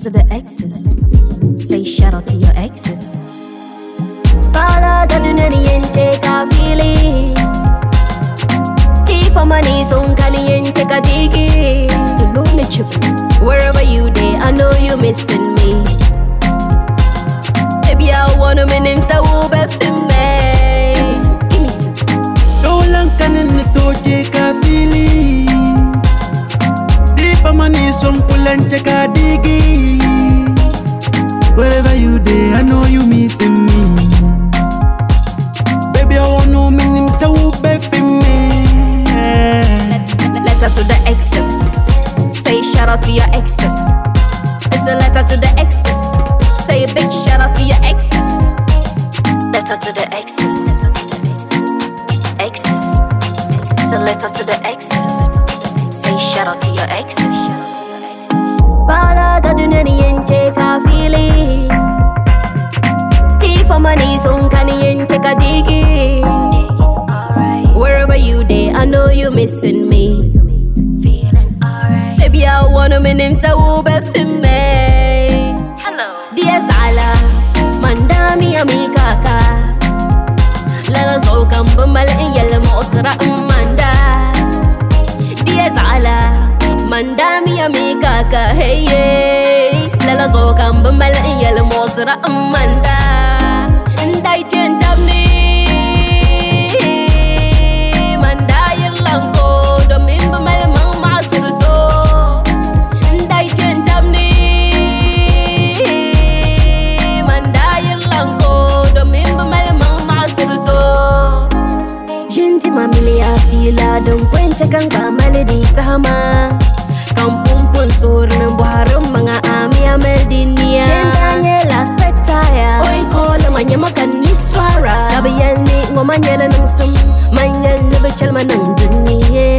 to the exes. Say shout out to your exes. Bala gadunani yente ka fili. Deep on my knees on kani yente ka digi. You know me chip. Wherever you dey, I know you missing me. Baby, I wanna me name sa ube fi me. Give me two. Dolan kanin ni toje ka fili. Deep on my knees on kulanche ka digi. Wherever you dey, I know you missing me. Baby, I wanna me name sa ube fi me. Letter to the exes. Say shout out to your exes. It's a letter to the exes. Say a big shout out to your exes. Letter to the exes. Exes. It's a letter to the exes. Say shout out to your exes. Bala gadunani yente ka fili. Deep on my knees on kani yente ka digi. Wherever you dey, I know you missing me. Baby, I wanna me name sa ube fi me. Hello. Dia Zala, mandami ami kaka. Lala zokan bumal iyal mo osra manda. Dia Zala, mandami ami kaka. Hey hey. Lala zokan bumal iyal mo osra manda. Ndai tentam ni. Manda yirlanko domin bumal mang maasir so. Mamilia fila don kwance kan kamali di tama. Kan pumpun sur ng buharum mga ami amerdiniya. Shendanye la spektaya. Oy ko lamanya makan ni swara. Gabayan ni ngomanya na ng sum. Manyan na bachal man ng duniya.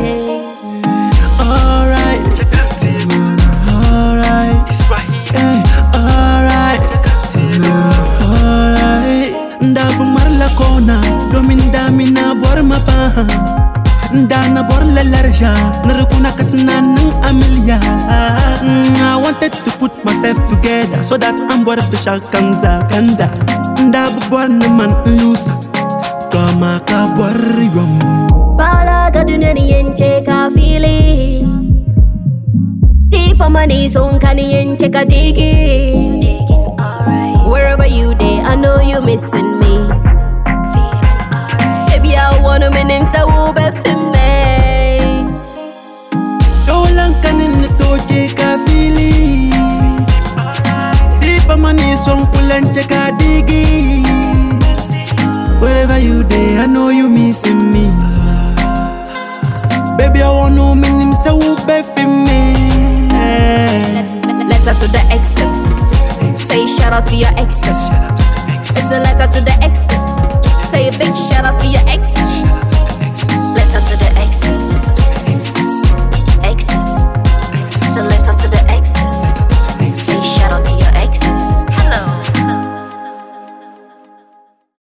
Alright, alright, it's right here. Alright, alright. Ndabu marla kona, domindami na bor mapa. Ndana bor la larja, narukuna katina nung amilia. I wanted to put myself together so that I'm worth the shakang zakanda. Ndabu bor naman lusa, kama ka bor yum. Bala gadunani yente ka fili. Deep on my knees on kani yente ka digi. Wherever you dey, I know you missing me. Baby, I wanna me name sa ube fi me. Dolan kanin ni toje ka fili. Deep on my knees on kulanche ka digi. Wherever you dey, I know you missing me. Baby, I wanna me name sa ube fi me. Letter to the exes. Say shout out to your exes. It's a letter to the exes. Say a big shout out to your exes.